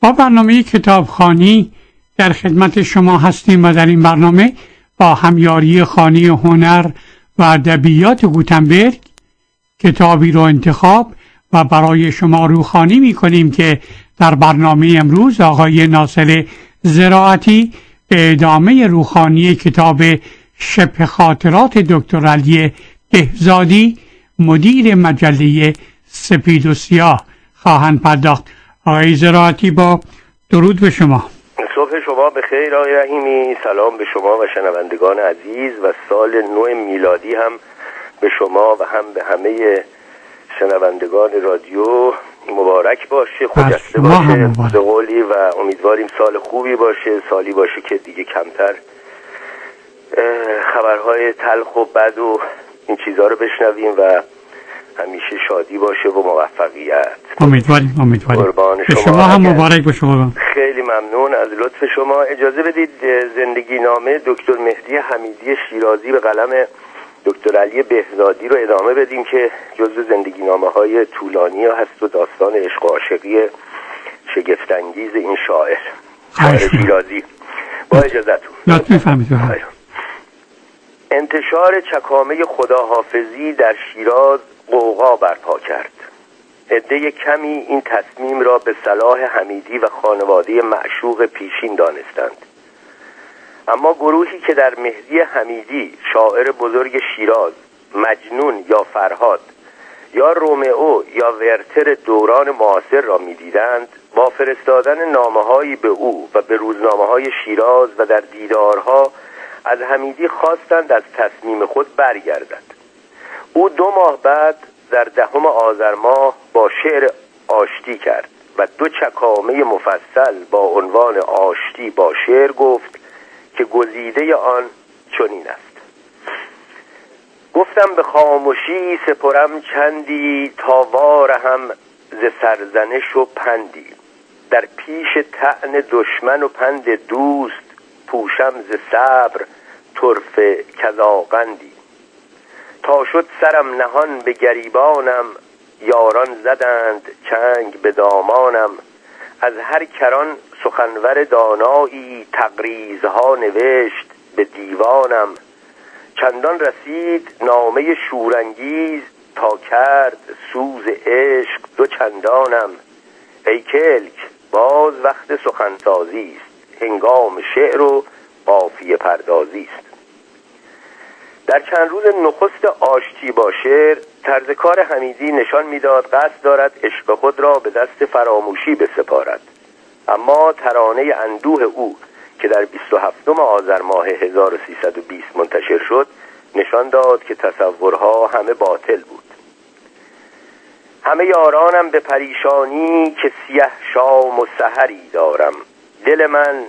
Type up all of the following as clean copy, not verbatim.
با برنامه کتابخوانی در خدمت شما هستیم و در این برنامه با همیاری خانه هنر و ادبیات گوتنبرگ کتابی رو انتخاب و برای شما روخوانی می‌کنیم که در برنامه امروز آقای ناصر زراعتی به ادامه روخوانی کتاب شبه خاطرات دکتر علی بهزادی مدیر مجله سپید و سیاه خواهند پرداخت. آقای زراعتی با درود به شما. صبح شما بخیر آقای رحیمی، سلام به شما و شنوندگان عزیز و سال نو میلادی هم به شما و هم به همه شنوندگان رادیو مبارک باشه، خجسته باشه به قولی و امیدواریم سال خوبی باشه، سالی باشه که دیگه کمتر خبرهای تلخ و بد و این چیزها رو بشنویم و همیشه شادی باشه و موفقیت. امیدواریم. قربان شما هم مبارک به شما. خیلی ممنون از لطف شما. اجازه بدید زندگی نامه دکتر مهدی حمیدی شیرازی به قلم دکتر علی بهزادی رو ادامه بدیم که جزو زندگی نامه های طولانی هست و داستان عشق و عاشقی شگفت‌انگیز این شاعر شیرازی. با اجازهتون انتشار چکامه خداحافظی در شیراز غوغا برپا کرد. عده کمی این تصمیم را به صلاح حمیدی و خانواده معشوق پیشین دانستند، اما گروهی که در مهدی حمیدی شاعر بزرگ شیراز، مجنون یا فرهاد یا رومئو یا ورتر دوران معاصر را می‌دیدند، با فرستادن نامه‌هایی به او و به روزنامه‌های شیراز و در دیدارها از حمیدی خواستند از تصمیم خود برگردد. او 2 ماه بعد در 10 آذر ماه با شعر آشتی کرد و 2 چکامه مفصل با عنوان آشتی با شعر گفت که گزیده آن چنین است: گفتم به خاموشی سپرم چندی، تا وارهم ز سرزنش و پندی، در پیش طعن دشمن و پند دوست، پوشم ز صبر طرفه کذاقندی، تا شد سرم نهان به گریبانم، یاران زدند چنگ به دامانم، از هر کران سخنور دانایی، تقریظها نوشت به دیوانم، چندان رسید نامه شورانگیز، تا کرد سوز عشق 2 چندانم، ای کلک باز وقت سخنسازی است، هنگام شعر و قافیه پردازی است. در چند روز نخست آشتی با شعر، طرز کار حمیدی نشان میداد قصد دارد عشق خود را به دست فراموشی بسپارد، اما ترانه اندوه او که در 27 آذر ماه 1320 منتشر شد نشان داد که تصورها همه باطل بود. همه یارانم به پریشانی، که سیه شام و سحری دارم، دل من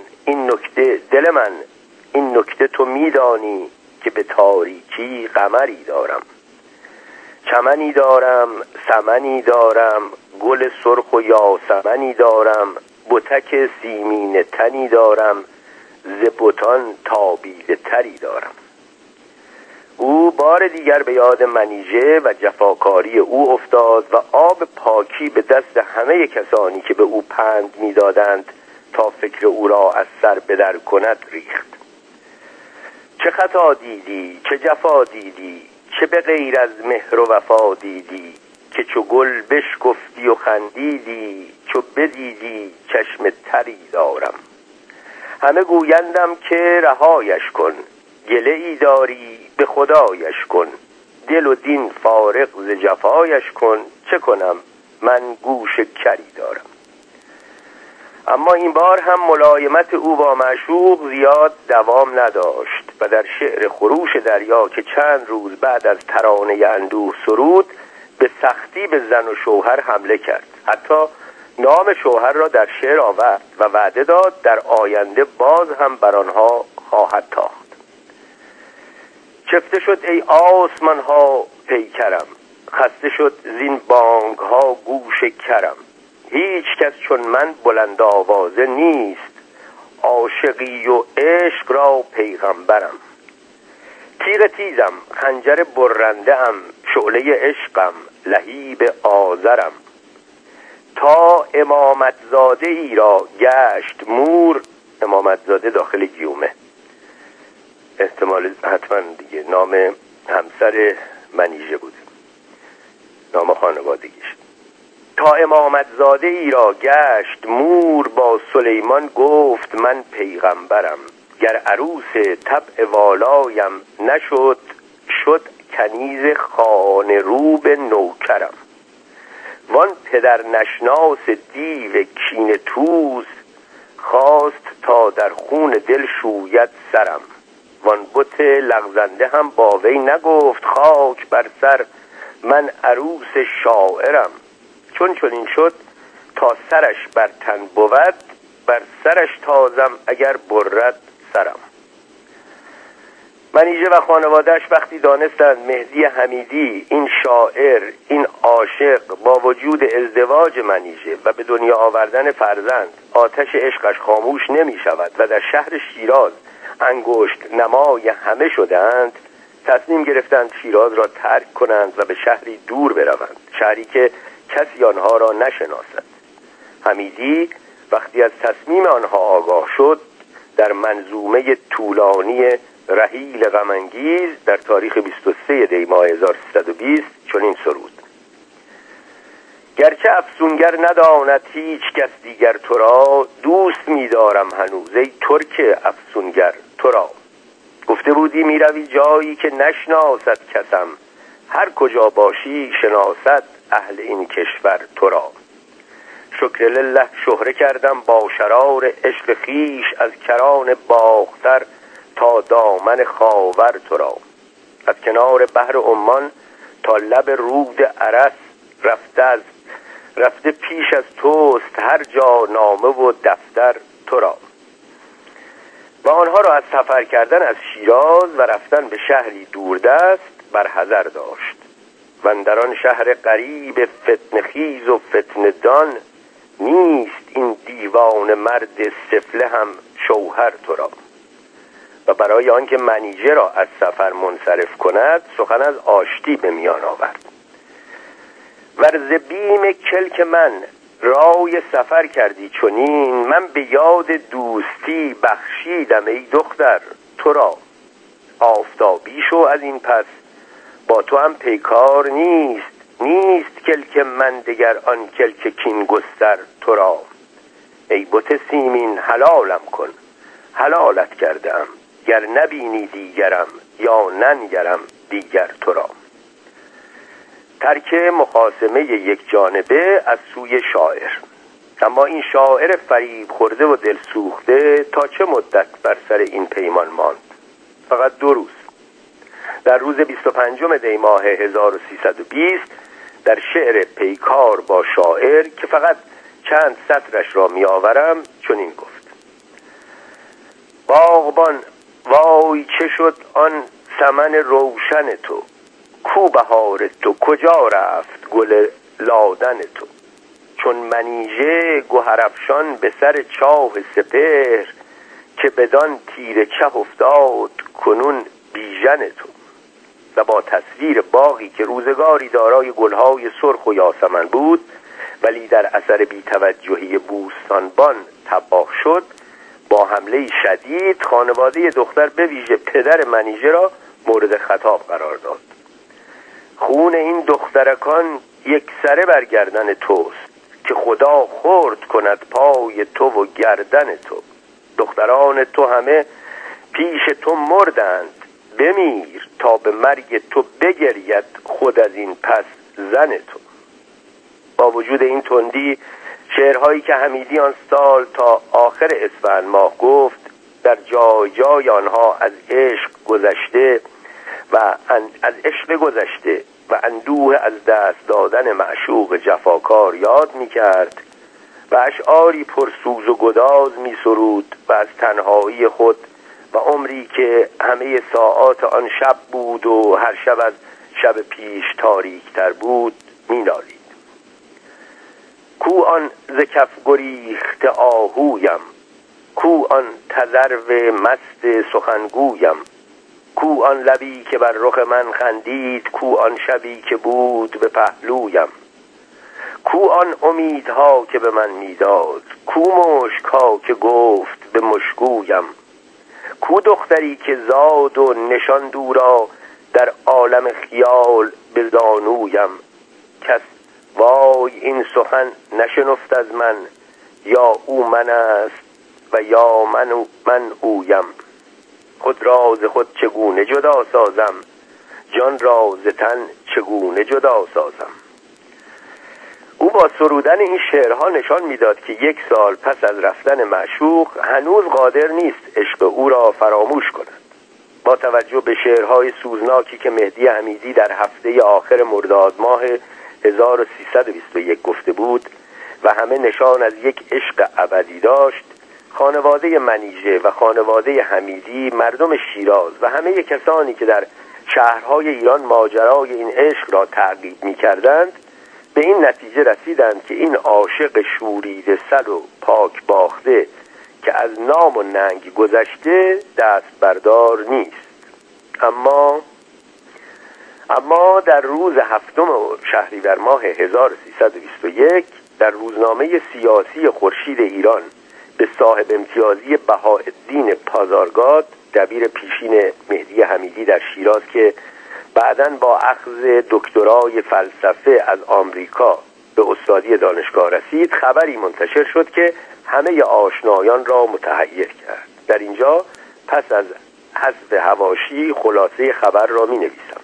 این نکته تو میدانی، که به تاریکی قمری دارم، چمنی دارم سمنی دارم، گل سرخ و یاسمنی دارم، بتک سیمین تنی دارم، ز بتان تابیده تری دارم. او بار دیگر به یاد منیژه و جفاکاری او افتاد و آب پاکی به دست همه کسانی که به او پند میدادند تا فکر او را از سر بدر کند ریخت. چه خطا دیدی، چه جفا دیدی، چه به غیر از مهر و وفا دیدی، که چو گل بشکفتی و خندیدی، چو بدیدی چشم تری دارم. همه گویندم که رهایش کن، گله ای داری به خدایش کن، دل و دین فارغ ز جفایش کن، چه کنم من گوش کری دارم. اما این بار هم ملایمت او با معشوق زیاد دوام نداشت و در شعر خروش دریا که چند روز بعد از ترانه اندوه سرود، به سختی به زن و شوهر حمله کرد. حتی نام شوهر را در شعر آورد و وعده داد در آینده باز هم بر آنها خواهد تاخت. چفته شد ای آسمان ها پیکرم، خسته شد زین بانگ ها گوش کرم، هیچ کس چون من بلند آوازه نیست، عاشقی و عشق را پیغمبرم. تیغ تیزم خنجر برنده ام، شعله عشقم لهیب آذرم، تا امامتزاده ای را گشت مور. امامتزاده داخل گیومه، احتمال حتما دیگه نام همسر منیژه بود، نام خانوادگیش. تا امامتزاده ای را گشت مور، با سلیمان گفت من پیغمبرم. گر عروس طبع والایم نشد، شد کنیز خانه روب نوکرم. وان پدر نشناس دیو کینه توز، خواست تا در خون دل شوید سرم. وان بت لغزنده هم با وی نگفت، خاک بر سر من عروس شاعرم. چون این شد تا سرش بر تن بود، بر سرش تازم اگر برد سرم. منیژه و خانوادهش وقتی دانستند مهدی حمیدی این شاعر، این عاشق، با وجود ازدواج منیژه و به دنیا آوردن فرزند آتش عشقش خاموش نمی شود و در شهر شیراز انگشت نمای همه شدند، تصمیم گرفتند شیراز را ترک کنند و به شهری دور بروند، شهری که کسی آنها را نشناسد. حمیدی وقتی از تصمیم آنها آگاه شد، در منظومه طولانی رحیل غم‌انگیز در تاریخ 23 دی ماه 1320 چنین سرود: گرچه افسونگر نداند هیچ کس دیگر تو را، دوست می‌دارم هنوز ای ترک افسونگر تو را. گفته بودی میروی جایی که نشناسد کسم، هر کجا باشی شناسد اهل این کشور تو را. شکر لله شهره کردم با شرار عشق خیش، از کران باختر تا دامن خاور تو را. از کنار بحر عمان تا لب رود ارس، رفته پیش از توست هر جا نامه و دفتر تو را. و آنها را از سفر کردن از شیراز و رفتن به شهری دوردست برحذر داشت. و در آن شهر غریب فتنه خیز و فتنه دان، نیست این دیوان مرد سفله هم شوهر تو را. و برای آنکه منیژه را از سفر منصرف کند، سخن از آشتی به میان آورد. ورز بیم کلک من رای سفر کردی چنین، من به یاد دوستی بخشیدم ای دختر تو را. آفتابی شو از این پس با تو هم پیکار نیست کلک من دگر آن کلک کین گستر تو را. ای بت سیمین حلالم کن، حلالت کردم، گر نبینی دیگرم یا ننگرم دیگر تو را. ترک مخاصمه یک جانبه از سوی شاعر. اما این شاعر فریب خورده و دل سوخته تا چه مدت بر سر این پیمان ماند؟ فقط 2 روز. در روز 25 دی ماه 1320 در شعر پیکار با شاعر که فقط چند سطرش را می آورم چنین گفت: باغبان وای چه شد آن سمن روشن تو، کو بهار تو کجا رفت گل لادن تو. چون منیژه گوهرافشان به سر چاه سپهر، که بدان تیر چه افتاد کنون بیژن تو. و با تصویر باغی که روزگاری دارای گلهای سرخ و یاسمن بود ولی در اثر بی‌توجهی بوستانبان تباه شد، با حمله شدید خانواده دختر به ویژه پدر منیژه را مورد خطاب قرار داد. خون این دخترکان یک سره بر گردن توست، که خدا خرد کند پای تو و گردن تو. دختران تو همه پیش تو مردند، بمیر تا به مرگ تو بگرید خود از این پس زن تو. با وجود این تندی، شعرهایی که حمیدی آن سال تا آخر اسفند ماه گفت، در جای جای آنها از عشق گذشته و اندوه از دست دادن معشوق جفاکار یاد می کرد و اشعاری پرسوز و گداز می سرود و از تنهایی خود و عمری که همه ساعات آن شب بود و هر شب از شب پیش تاریکتر بود می نالید. کو آن ز کف گریخت آهویم، کو آن تذرو مست سخنگویم، کو آن لبی که بر رخ من خندید، کو آن شبی که بود به پهلویم، کو آن امیدها که به من میداد، کو مشکها که گفت به مشکویم، کو دختری که زاد و نشان دورا در عالم خیال به زانویم. کس وای این سخن نشنفت از من، یا او من است و یا من اویم. خود را ز خود چگونه جدا سازم، جان را ز تن چگونه جدا سازم. او با سرودن این شعرها نشان میداد که 1 سال پس از رفتن معشوق هنوز قادر نیست عشق او را فراموش کند. با توجه به شعرهای سوزناکی که مهدی حمیدی در هفته آخر مرداد ماه 1321 گفته بود و همه نشان از یک عشق ابدی داشت، خانواده منیژه و خانواده حمیدی، مردم شیراز و همه کسانی که در شهرهای ایران ماجرای این عشق را تعقیب می‌کردند به این نتیجه رسیدند که این عاشق شوریده سر و پاک باخته که از نام و ننگ گذشته دست بردار نیست. اما در روز 7 شهریور ماه 1321 در روزنامه سیاسی خورشید ایران به صاحب امتیازی بهاءالدین پازارگاد، دبیر پیشین مهدی حمیدی در شیراز که بعداً با اخذ دکترای فلسفه از آمریکا به استادی دانشگاه رسید، خبری منتشر شد که همه آشنایان را متحیر کرد. در اینجا پس از حذف حواشی خلاصه خبر را می نویسم.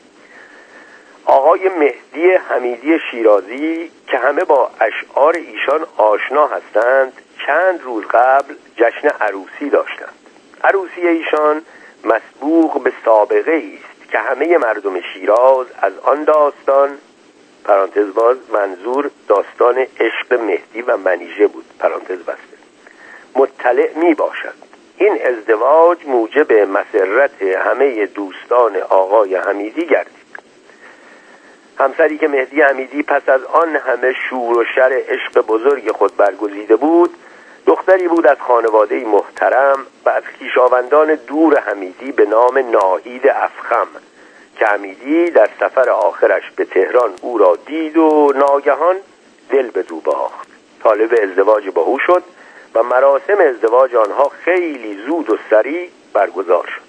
آقای مهدی حمیدی شیرازی که همه با اشعار ایشان آشنا هستند، چند روز قبل جشن عروسی داشتند. عروسی ایشان مسبوق به سابقه است که همه مردم شیراز از آن داستان پرانتز باز منظور داستان عشق مهدی و منیژه بود پرانتز بسته مطلع می باشند. این ازدواج موجب مسرت همه دوستان آقای حمیدی گردید. همسری که مهدی حمیدی پس از آن همه شور و شر عشق بزرگ خود برگزیده بود، دختری بود از خانواده محترم و از خویشاوندان دور حمیدی به نام ناهید افخم که حمیدی در سفر آخرش به تهران او را دید و ناگهان دل به دو باخت. طالب ازدواج با او شد و مراسم ازدواج آنها خیلی زود و سریع برگزار شد.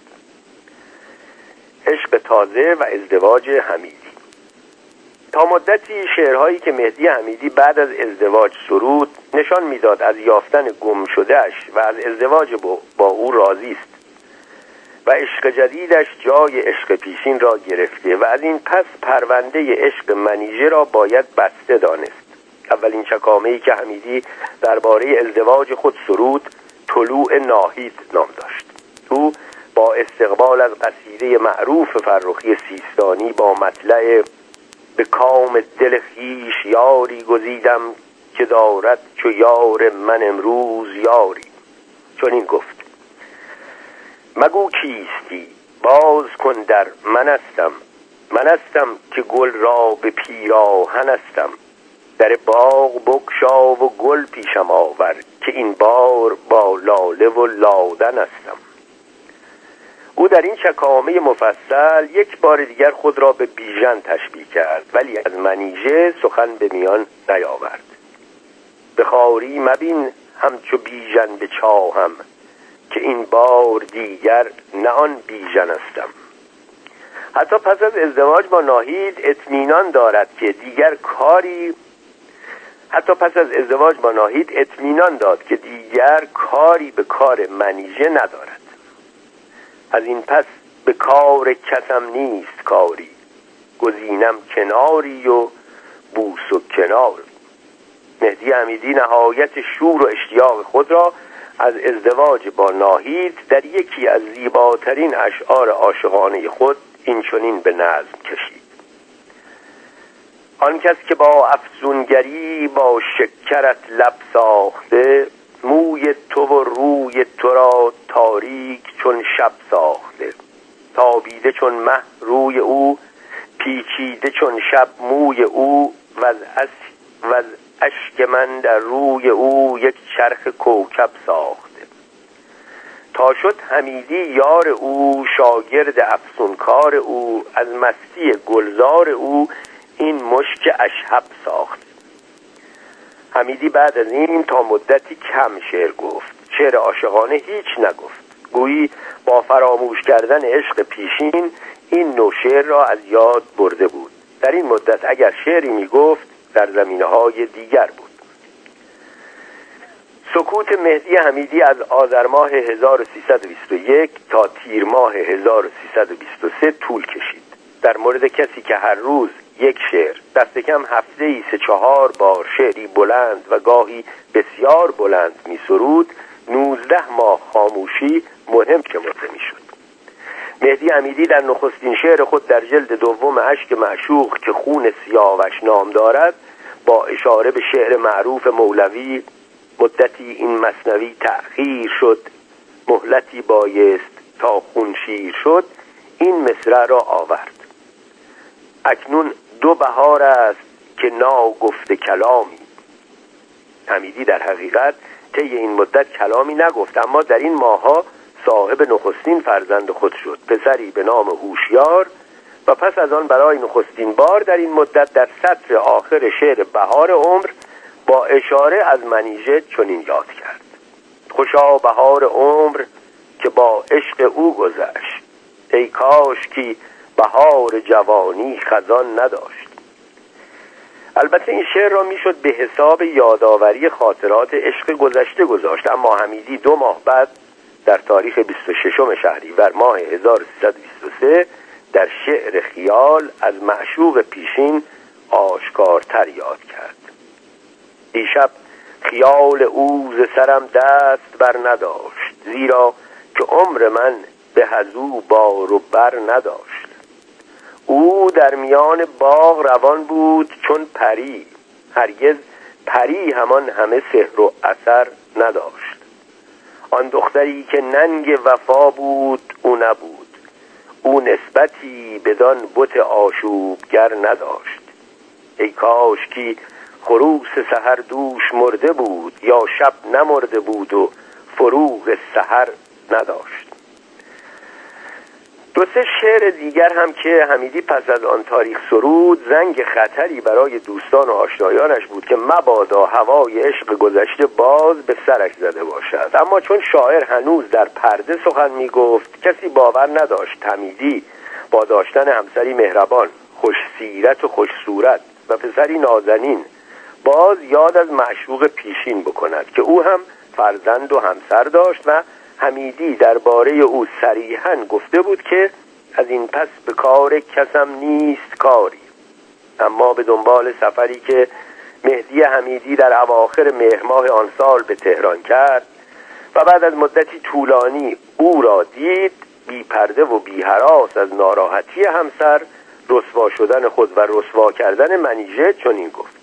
عشق تازه و ازدواج حمیدی. تا مدتی شعرهایی که مهدی حمیدی بعد از ازدواج سرود نشان میداد از یافتن گم شدهش و از ازدواج با او راضی است و عشق جدیدش جای عشق پیشین را گرفته و از این پس پرونده عشق منیژه را باید بسته دانست. اولین چکامه‌ای که حمیدی درباره ازدواج خود سرود طلوع ناهید نام داشت. او با استقبال از قصیده معروف فرخی سیستانی با مطلع به کام دل خویش یاری گزیدم که دارد چو یار من امروز یاری، چون این گفت: مگو کیستی باز کن در منستم که گل را به پیراهنستم، در باغ بگشا و گل پیشم آور که این بار با لاله و لادن استم. او در این چکامه مفصل یک بار دیگر خود را به بیژن تشبیه کرد، ولی از منیژه سخن به میان نیاورد. به خواری مبین همچو بیژن به چاهم که این بار دیگر نه آن بیژن استم. حتی پس از ازدواج با ناهید اطمینان داد که دیگر کاری به کار منیژه ندارد. از این پس به کار کسم نیست کاری، گزینم کناری و بوس و کنار. مهدی حمیدی نهایت شور و اشتیاق خود را از ازدواج با ناهید در یکی از زیباترین اشعار عاشقانه خود اینچنین به نظم کشید: آن کس که با افسونگری با شکرت لب ساخته، موی تو و روی تو را تاریک چون شب ساخته. تابیده چون مه روی او، پیچیده چون شب موی او، و از اشک من در روی او یک چرخ کوکب ساخته. تا شد حمیدی یار او، شاگرد افسونکار او، از مستی گلزار او این مشک اشهب ساخت. حمیدی بعد از این تا مدتی کم شعر گفت. شعر عاشقانه هیچ نگفت. گویی با فراموش کردن عشق پیشین این نوع شعر را از یاد برده بود. در این مدت اگر شعری میگفت در زمینه‌های دیگر بود. سکوت مهدی حمیدی از آذر ماه 1321 تا تیر ماه 1323 طول کشید. در مورد کسی که هر روز یک شعر، دست کم هفته‌ای 3-4 بار شعری بلند و گاهی بسیار بلند می سرود، 19 ماه خاموشی مهم شمرده می شد. مهدی حمیدی در نخستین شعر خود در جلد دوم اشک معشوق که خون سیاوش نام دارد با اشاره به شعر معروف مولوی مدتی این مثنوی تأخیر شد، مهلتی بایست تا خون شیر شد، این مصرع را آورد: اکنون 2 بهار است که ناگفته کلامی. حمیدی در حقیقت طی این مدت کلامی نگفت، اما در این ماه‌ها صاحب نخستین فرزند خود شد، پسری به نام هوشیار، و پس از آن برای نخستین بار در این مدت در سطر آخر شعر بهار عمر با اشاره از منیژه چنین یاد کرد: خوشا بهار عمر که با عشق او گذشت، ای کاش که بهار جوانی خزان نداشت. البته این شعر را میشد به حساب یادآوری خاطرات عشق گذشته گذاشت، اما حمیدی 2 ماه بعد در تاریخ 26 شهریور ماه 1323 در شعر خیال از معشوق پیشین آشکارتر یاد کرد: دیشب خیال او ز سرم دست بر نداشت، زیرا که عمر من به از او بار و بر نداشت. او در میان باغ روان بود چون پری، هرگز پری همان همه سحر و اثر نداشت. آن دختری که ننگ وفا بود او نبود، او نسبتی بدان بت آشوبگر نداشت. ای کاش که خروس سحر دوش مرده بود، یا شب نمرده بود و فروغ سحر نداشت. 2-3 شعر دیگر هم که حمیدی پس از آن تاریخ سرود زنگ خطری برای دوستان و آشنایانش بود که مبادا هوای عشق گذشته باز به سرش زده باشد. اما چون شاعر هنوز در پرده سخن می گفت، کسی باور نداشت حمیدی با داشتن همسری مهربان، خوش سیرت و خوش صورت و پسری نازنین باز یاد از معشوق پیشین بکند که او هم فرزند و همسر داشت و حمیدی درباره او صریحاً گفته بود که از این پس به کار کسم نیست کاری. اما به دنبال سفری که مهدی حمیدی در اواخر مهر ماه آن سال به تهران کرد و بعد از مدتی طولانی او را دید، بی پرده و بی هراس از ناراحتی همسر، رسوا شدن خود و رسوا کردن منیژه چنین گفت: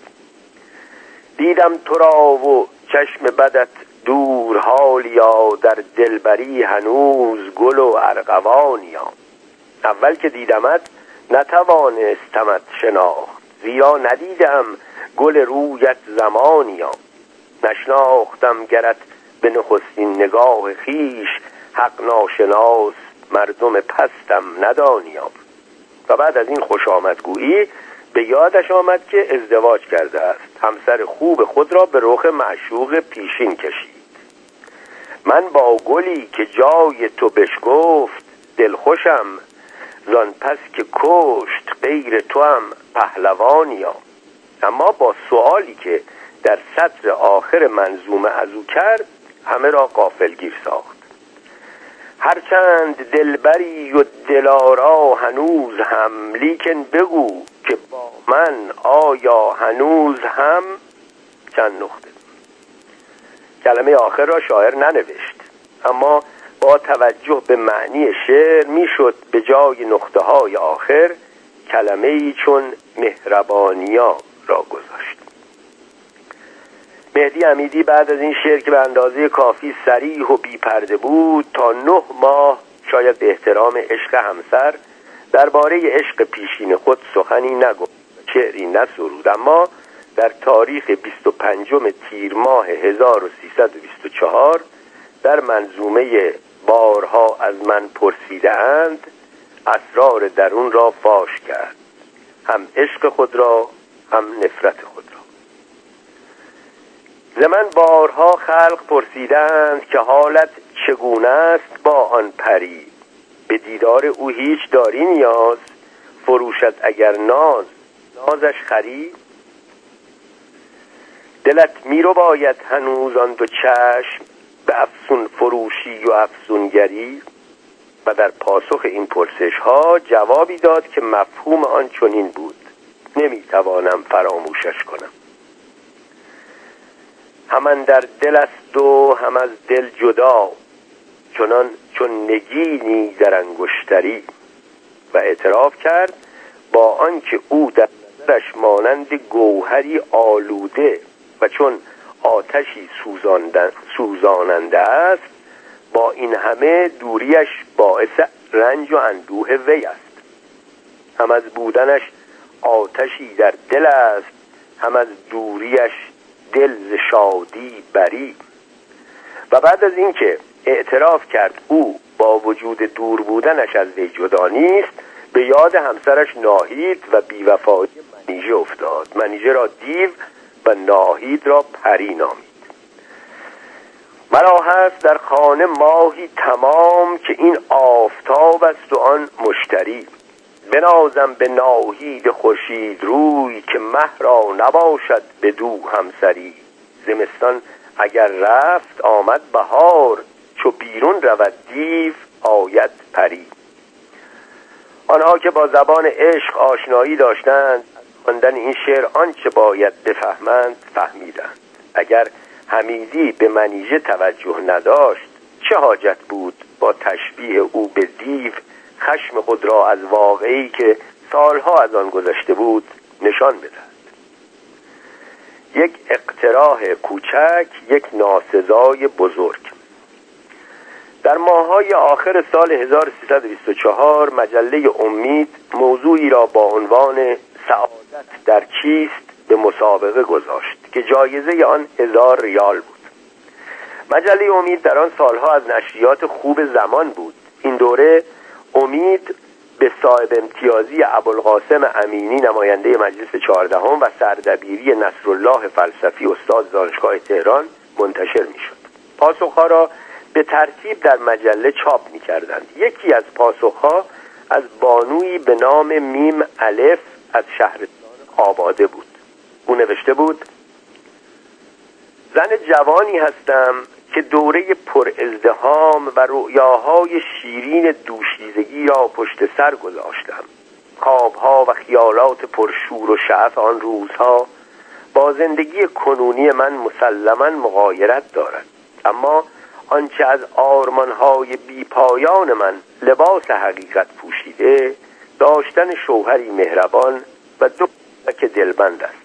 دیدم تو را و چشم بدت دور حالیا، در دلبری هنوز گل و ارغوانیا. اول که دیدمت نتوانستمت شناخت، زیرا ندیدم گل رویت زمانیا. نشناختم گرت به نخستین نگاه خیش، حق ناشناس مردم پستم ندانیا. و بعد از این خوش آمدگویی به یادش آمد که ازدواج کرده است. همسر خوب خود را به رخ معشوق پیشین کشید. من با گلی که جای تو بشکفت دلخوشم، زان پس که کشت غیر تو هم پهلوانیا. اما با سوالی که در سطر آخر منظومه از او کرد همه را غافلگیر ساخت: هرچند دلبری و دلارا هنوز هم، لیکن بگو که با من آیا هنوز هم. چند نقطه. کلمه آخر را شاعر ننوشت، اما با توجه به معنی شعر میشد به جای نقطه های آخر کلمه‌ای چون مهربانیا را گذاشت. مهدی حمیدی بعد از این شعر که به اندازه کافی صریح و بی پرده بود تا 9 ماه شاید به احترام عشق همسر درباره عشق پیشین خود سخنی نگفت، شعری نسرود. اما در تاریخ 25 تیر ماه 1324 در منظومه بارها از من پرسیده اند اسرار درون را فاش کرد، هم عشق خود را هم نفرت خود را. ز من بارها خلق پرسیدند که حالت چگونه است با آن پری. به دیدار او هیچ داری نیاز، فروشد اگر نازش خری. دلت میرو باید هنوز آن دو چشم، به افسون فروشی و افسونگری. و در پاسخ این پرسش ها جوابی داد که مفهوم آن چنین بود: نمیتوانم فراموشش کنم. هم اندر دل است و هم از دل جدا، چون نگینی در انگشتری. و اعتراف کرد با آنکه او در نظرش مانند گوهری آلوده و چون آتشی سوزاننده است، با این همه دوریش باعث رنج و اندوه وی است. هم از بودنش آتشی در دل است، هم از دوریش دل ز شادی بری. و بعد از اینکه اعتراف کرد او با وجود دور بودنش از وی جدا نیست، به یاد همسرش ناهید و بیوفایی منیژه افتاد. منیژه را دیو و ناهید را پری نامید. مرا هست در خانه ماهی تمام، که این آفتاب است و آن مشتری. بنازم به ناهید خورشید روی، که مه را نباشد بدو همسری. زمستان اگر رفت آمد بهار، چو بیرون رود دیو آید پری. آنها که با زبان عشق آشنایی داشتند، خواندن این شعر آنچه باید بفهمند فهمیدند. اگر حمیدی به منیژه توجه نداشت، چه حاجت بود با تشبیه او به دیو خشم خود را از واقعی که سالها از آن گذشته بود نشان بدهد. یک اقتراح کوچک، یک ناسزای بزرگ. در ماه‌های آخر سال 1324 مجله امید موضوعی را با عنوان سعادت در چیست به مسابقه گذاشت که جایزه آن 1000 ریال بود. مجله امید در آن سالها از نشریات خوب زمان بود. این دوره امید به صاحب امتیازی ابوالقاسم امینی نماینده مجلس 14 و سردبیری نصرالله فلسفی استاد دانشگاه تهران منتشر می‌شد. پاسخها را به ترتیب در مجله چاپ می‌کردند. یکی از پاسخها از بانویی به نام میم الف از شهرستان آباده بود. او نوشته بود: زن جوانی هستم که دوره پر ازدحام و رؤیاهای شیرین دوشیزگی را پشت سر گذاشتم. خوابها و خیالات پرشور و شعف آن روزها با زندگی کنونی من مسلماً مغایرت دارد، اما آنچه از آرمانهای بیپایان من لباس حقیقت پوشیده، داشتن شوهری مهربان و دو که دلبند است.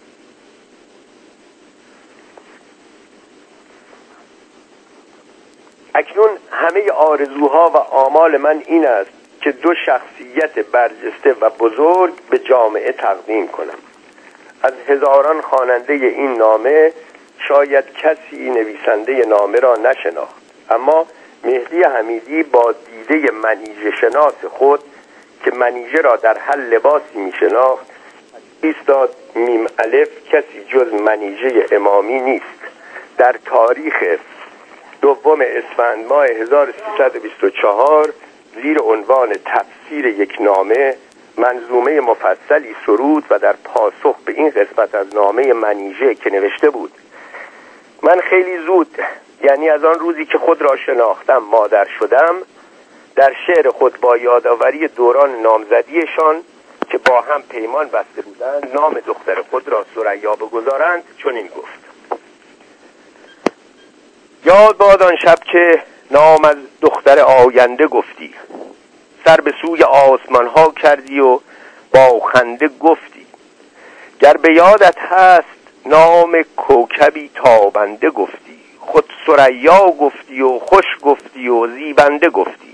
اکنون همه آرزوها و آمال من این است که دو شخصیت برجسته و بزرگ به جامعه تقدیم کنم. از هزاران خواننده این نامه شاید کسی نویسنده نامه را نشناخت، اما مهدی حمیدی با دیده منیژه شناس خود که منیژه را در هر لباسی می شناخت ایستاد: میم الف کسی جز منیژه امامی نیست. در تاریخ 2 اسفند ماه 1324 زیر عنوان تفسیر یک نامه منظومه مفصلی سرود و در پاسخ به این قسمت از نامه منیژه که نوشته بود: من خیلی زود، یعنی از آن روزی که خود را شناختم مادر شدم، در شعر خود با یادآوری دوران نامزدیشان که با هم پیمان بسته بودند نام دختر خود را ثریا بگذارند چنین گفت: یاد باد آن شب که نام از دختر آینده گفتی، سر به سوی آسمان ها کردی و با خنده گفتی. گر به یادت هست نام کوکبی تابنده گفتی، خود ثریا گفتی و خوش گفتی و زیبنده گفتی.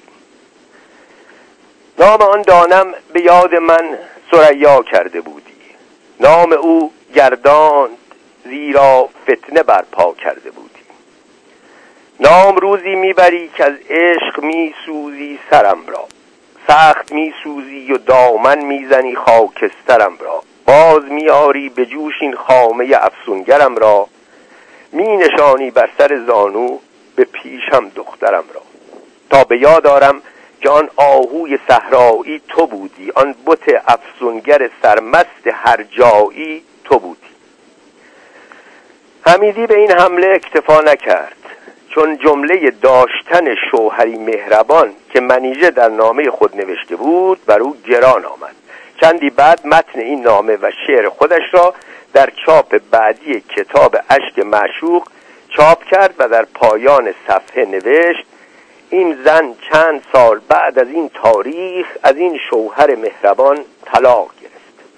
نام آن دانم به یاد من ثریا کرده بودی، نام او گرداند زیرا فتنه برپا کرده بودی. نام روزی میبری که از عشق میسوزی سرم را، سخت میسوزی و دامن میزنی خاکسترم را. باز میاری به جوش این خامه افسونگرم را، می نشانی بر سر زانو به پیشم دخترم را. تا به یاد آرم که آن آهوی صحرایی تو بودی، آن بت افسونگر سرمست هر جایی تو بودی. حمیدی به این حمله اکتفا نکرد، چون جمله داشتن شوهری مهربان که منیژه در نامه خود نوشته بود بر او گران آمد. چندی بعد متن این نامه و شعر خودش را در چاپ بعدی کتاب اشک معشوق چاپ کرد و در پایان صفحه نوشت: این زن چند سال بعد از این تاریخ از این شوهر مهربان طلاق گرفت.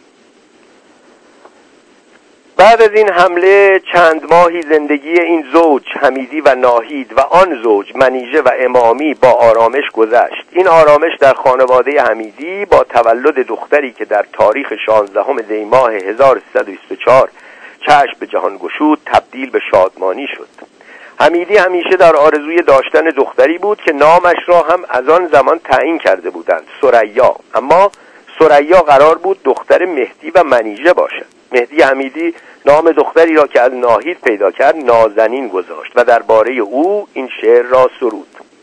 بعد از این حمله چند ماهی زندگی این زوج حمیدی و ناهید و آن زوج منیژه و امامی با آرامش گذشت. این آرامش در خانواده حمیدی با تولد دختری که در تاریخ 16 دی ماه 1324 چشم به جهان گشود تبدیل به شادمانی شد. حمیدی همیشه در آرزوی داشتن دختری بود که نامش را هم از آن زمان تعیین کرده بودند، ثریا. اما ثریا قرار بود دختر مهدی و منیژه باشد. مهدی حمیدی نام دختری را که از ناهید پیدا کرد نازنین گذاشت و درباره او این شعر را سرود: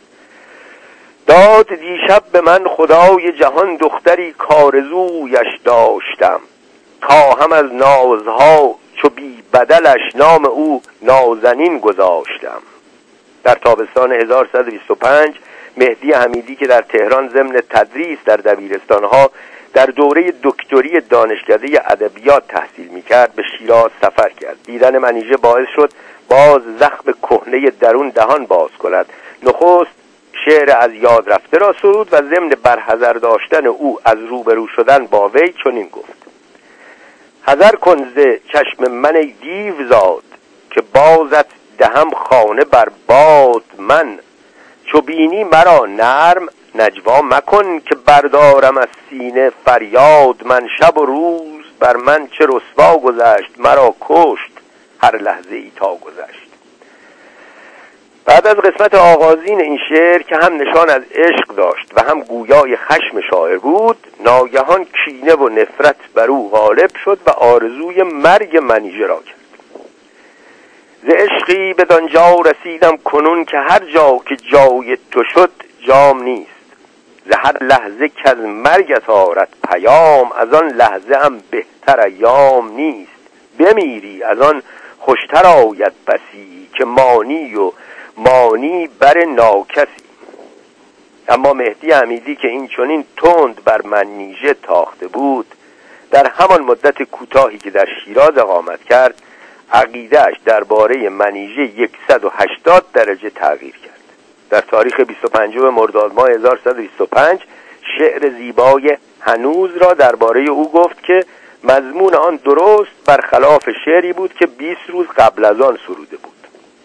داد دیشب به من خدای جهان دختری کارزویش داشتم، خواهم از نازها چو بی بدلش نام او نازنین گذاشتم. در تابستان 1125 مهدی حمیدی که در تهران ضمن تدریس در دبیرستانها در دوره دکتری دانشکده ادبیات تحصیل می‌کرد به شیراز سفر کرد. دیدن منیژه باعث شد باز زخم کهنه درون دهان باز کند. نخست شعر از یاد رفته را سرود و ضمن برحذر داشتن او از روبرو شدن با وی چنین گفت: حذر کن ز چشم من ای دیو زاد، که بازت دهم خانه بر باد من. چو بینی مرا نرم نجوا مکن، که بردارم از سینه فریاد من. شب و روز بر من چه رسوا گذشت، مرا کشت هر لحظه ای تا گذشت. بعد از قسمت آغازین این شعر که هم نشان از عشق داشت و هم گویای خشم شاعر بود، ناگهان کینه و نفرت بر او غالب شد و آرزوی مرگ منیژه را کرد. ز عشقی بدانجا رسیدم کنون، که هر جا که جای تو شد جام نیست. ز هر لحظه که از مرگت آرد پیام، از آن لحظه هم بهتر ایام نیست. بمیری از آن خوشتر آید بسی، که مانی و مانی بر ناکسی. اما مهدی حمیدی که این چنین تند بر منیژه تاخته بود، در همان مدت کوتاهی که در شیراز اقامت کرد عقیده‌اش درباره منیژه 180 درجه تغییر کرد. در تاریخ 25 مرداد ماه 1125 شعر زیبای هنوز را درباره او گفت که مضمون آن درست برخلاف شعری بود که 20 روز قبل از آن سروده بود.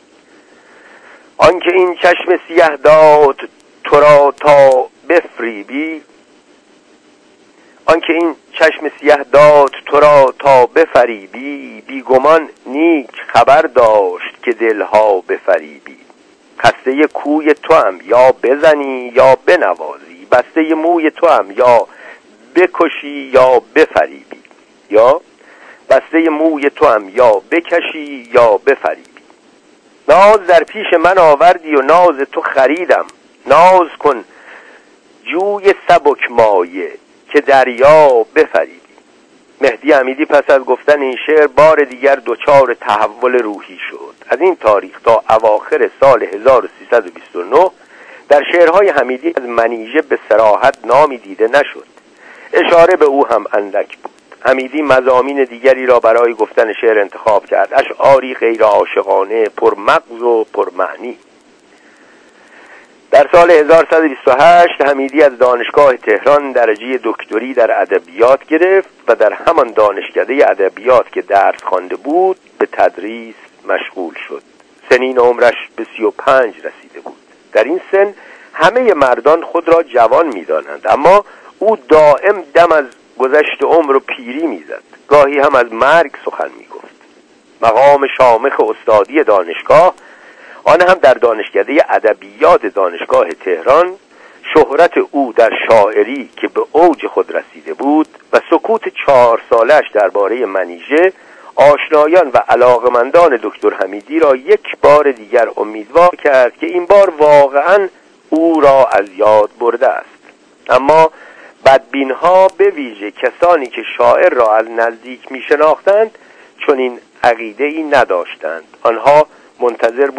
آنکه این چشم سیه داد تو را تا بفریبی، آنکه این چشم سیه داد تو را تا بفریبی، بیگمان نیک خبر داشت که دلها بفریبی. خسته کوی تو هم یا بزنی یا بنوازی، بسته موی تو هم یا بکشی یا بفریبی، یا بسته موی تو هم یا بکشی یا بفریبی. ناز در پیش من آوردی و ناز تو خریدم، ناز کن جوی سبک مایه که دریا بفریبی. مهدی حمیدی پس از گفتن این شعر بار دیگر دچار تحول روحی شد. از این تاریخ تا اواخر سال 1329 در شعرهای حمیدی از منیژه به صراحت نامی دیده نشد. اشاره به او هم اندک بود. حمیدی مضامین دیگری را برای گفتن شعر انتخاب کرد، اشعاری غیر عاشقانه، پرمغز و پرمعنی. در سال 1128 حمیدی از دانشگاه تهران درجه دکتری در ادبیات گرفت و در همان دانشکده ادبیات که درس خوانده بود به تدریس مشغول شد. سنین عمرش به 35 رسیده بود. در این سن همه مردان خود را جوان می‌دانند، اما او دائم دم از گذشت عمر و پیری می‌زد. گاهی هم از مرگ سخن می‌گفت. مقام شامخ استادی دانشگاه، آن هم در دانشکده ادبیات دانشگاه تهران، شهرت او در شاعری که به اوج خود رسیده بود و سکوت 4 سالش درباره منیژه آشنایان و علاقمندان دکتر حمیدی را یک بار دیگر امیدوار کرد که این بار واقعا او را از یاد برده است. اما بدبین‌ها، به ویژه کسانی که شاعر را از نزدیک می شناختند، چون این عقیده‌ای نداشتند. آنها منتظر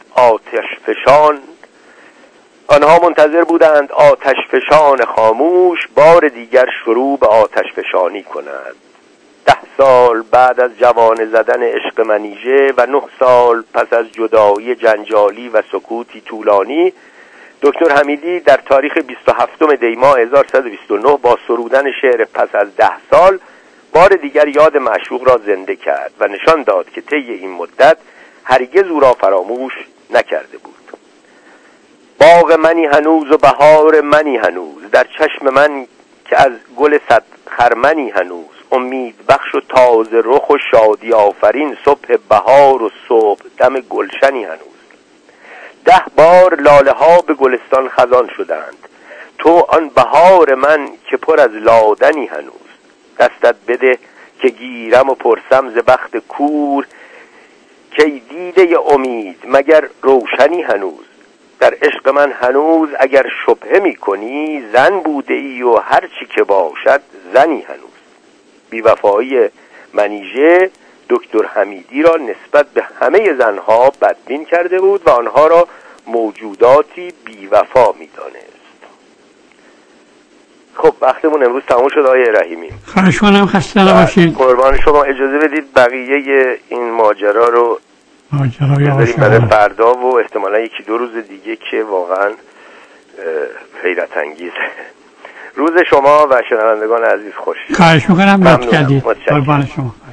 بودند آتش فشان خاموش بار دیگر شروع به آتش فشانی کند. 10 سال بعد از جوانه زدن عشق منیژه و 9 سال پس از جدایی جنجالی و سکوتی طولانی، دکتر حمیدی در تاریخ 27 دی ماه 1129 با سرودن شعر پس از 10 سال بار دیگر یاد معشوق را زنده کرد و نشان داد که طی این مدت هرگز او را فراموش نکرده بود. باغ منی هنوز و بهار منی هنوز، در چشم من که از گل صد خرمنی هنوز، امید بخش و تازه رخ و شادی آفرین، صبح بهار و صبح دم گلشنی هنوز. 10 بار لاله ها به گلستان خزان شدند، تو آن بهار من که پر از لادنی هنوز. دستت بده که گیرم و پرسم ز بخت کور، که دیده امید مگر روشنی هنوز. در عشق من هنوز اگر شبهه می کنی، زن بوده ای و هرچی که باشد زنی هنوز. بی‌وفایی منیژه دکتر حمیدی را نسبت به همه زنها بدبین کرده بود و آنها را موجوداتی بی‌وفا می‌دانست. خب وقتمون امروز تمام شد آقای رحیمی. خواهش کنم خسته نباشید. قربان شما. اجازه بدید بقیه این ماجرا رو بذاریم برای فردا و احتمالا 1-2 روز دیگه که واقعا حیرت انگیزه. روز شما و شنوندگان عزیز خوش. خواهش میکنم. لطف کردید. قربان شما.